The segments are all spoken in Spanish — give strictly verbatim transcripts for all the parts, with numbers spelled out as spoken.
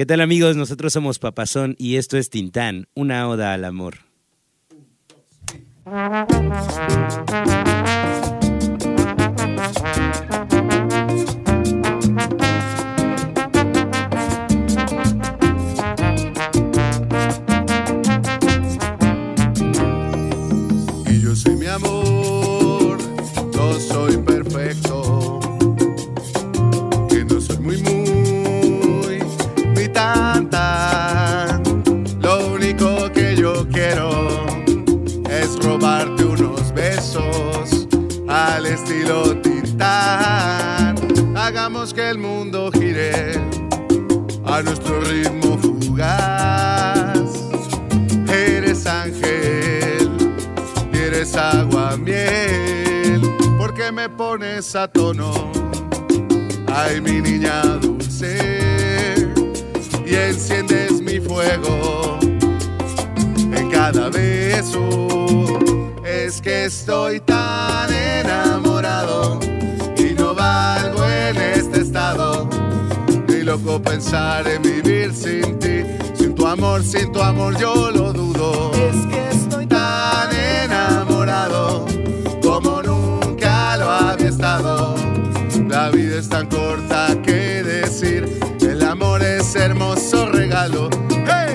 ¿Qué tal, amigos? Nosotros somos Papazón y esto es Tintán, una oda al amor. Y yo soy mi amor, no soy perfecto, que no soy muy muy, ni tan tan. Lo único que yo quiero es robarte unos besos al estilo Tintán. Hagamos que el mundo gire a nuestro ritmo fugaz. Eres ángel, eres agua miel, porque me pones a tono. Ay, mi niña dulce, y enciendes mi fuego en cada beso. Es que estoy tan enamorado y no valgo en este estado. Ni loco pensar en vivir sin ti. Sin tu amor, sin tu amor yo lo dudo. Es que estoy tan enamorado como nunca lo había estado. La vida es tan corta que decir el amor es hermoso regalo. ¡Hey!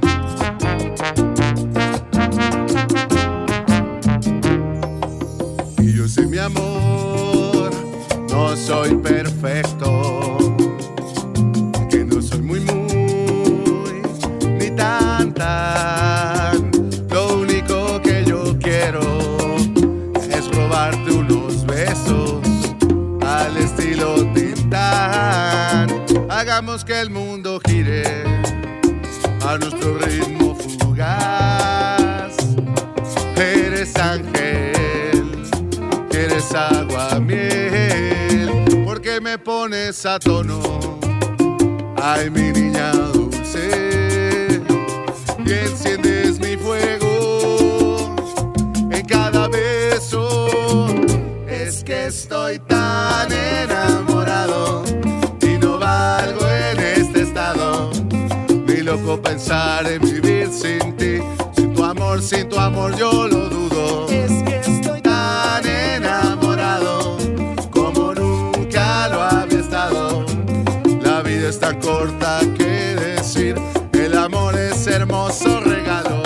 Y yo soy mi amor, no soy perfecto, que no soy muy muy, ni tan tan. Lo único que yo quiero es robarte unos besos al estilo Tintán. Hagamos que el mundo gire a nuestro ritmo fugaz. Eres ángel, eres agua miel, porque me pones a tono. Ay, mi niña dulce, y enciendes mi fuego en cada beso. Es que estoy tan enamorado y no valgo en este estado. Ni loco pensar en vivir sin ti. Sin tu amor, sin tu amor yo lo dudo. Es que estoy tan enamorado como nunca lo había estado. La vida es tan corta que decir el amor es hermoso regalo.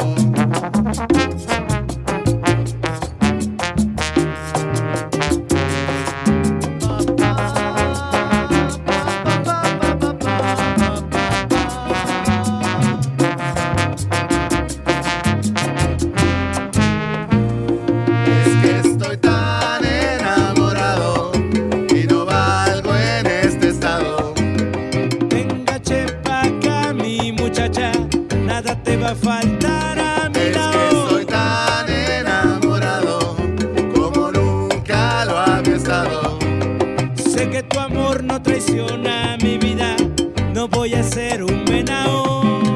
Faltar a mi es lado. Que estoy tan enamorado como nunca lo había estado. Sé que tu amor no traiciona mi vida. No voy a ser un venao.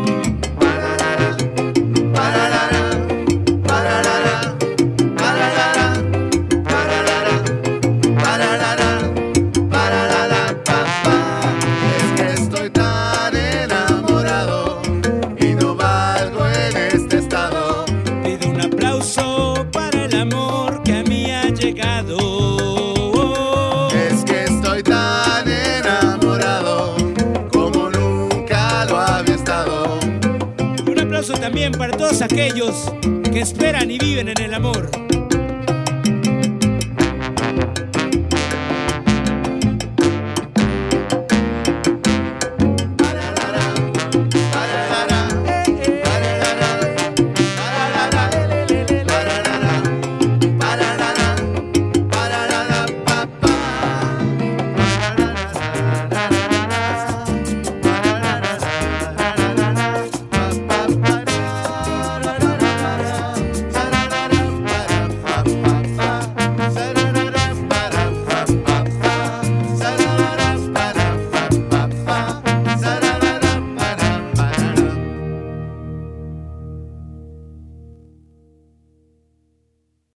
Es que estoy tan enamorado como nunca lo había estado. Un aplauso también para todos aquellos que esperan y viven en el amor.